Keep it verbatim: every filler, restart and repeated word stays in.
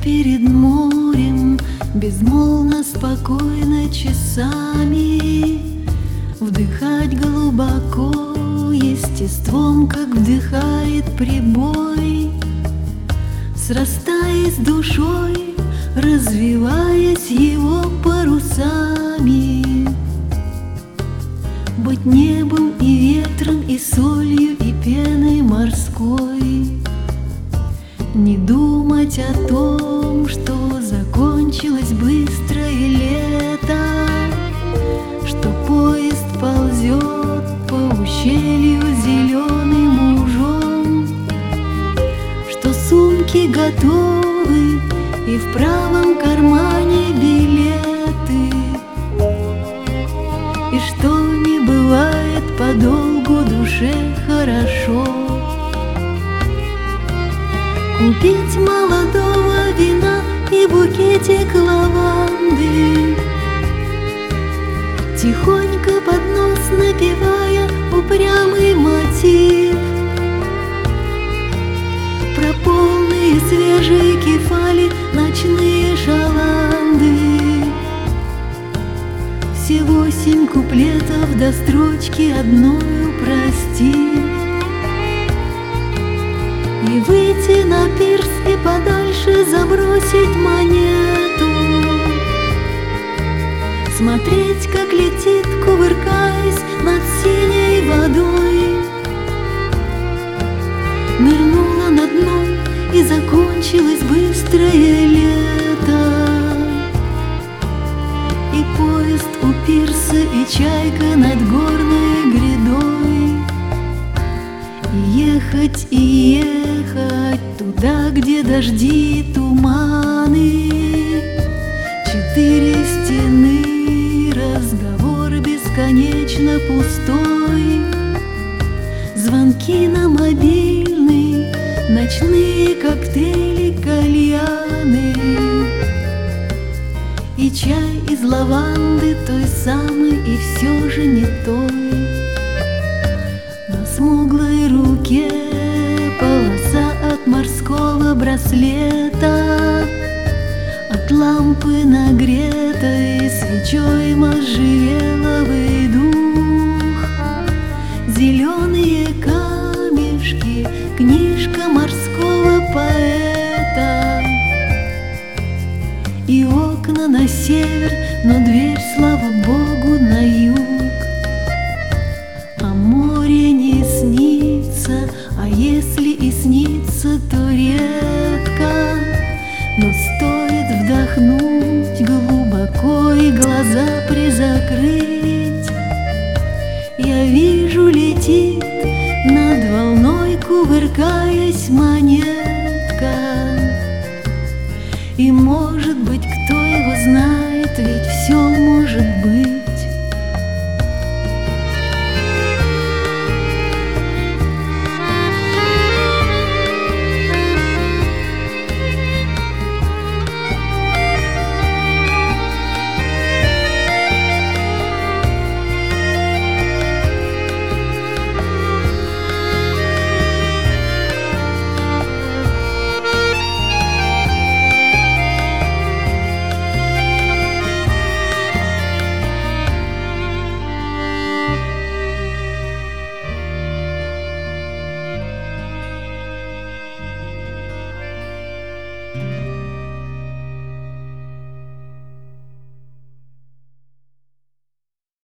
перед морем, безмолвно, спокойно часами, вдыхать глубоко естеством, как вдыхает прибой, срастаясь с душой, развиваясь его парусами. Быть небом и ветром, и солью, и пеной морской, не думать о том, что закончилось быстрое лето, что поезд ползет по ущелью зеленым ужом, что сумки готовы и в правом кармане билеты, и что не бывает подолгу душе хорошо. Купить молодого вина и букетик лаванды, тихонько под нос напевая упрямый мотив про полные свежие кефали, ночные шаланды. Все восемь куплетов до строчки одною прости, и выйти на пирс и подальше забросить монету, смотреть, как летит, кувыркаясь над синей водой, нырнула на дно и закончилось быстрое лето, и поезд у пирса, и чайка над горной грядой. И ехать, и ехать туда, где дожди и туманы, четыре стены, разговор бесконечно пустой, звонки на мобильный, ночные коктейли, кальяны, и чай из лаванды, той самой и все же не той. На смуглой руке полоса от морского браслета, от лампы нагретой свечой можжевеловый дух, зеленые камешки, книжка морского поэта, и окна на север, но дверь, слава богу, на юг. А море не снится, а если и снится, то редко, но стоит вдохнуть глубоко и глаза призакрыть, я вижу, летит над волной, кувыркаясь, монетка. И может быть, кто его знает, ведь все может быть.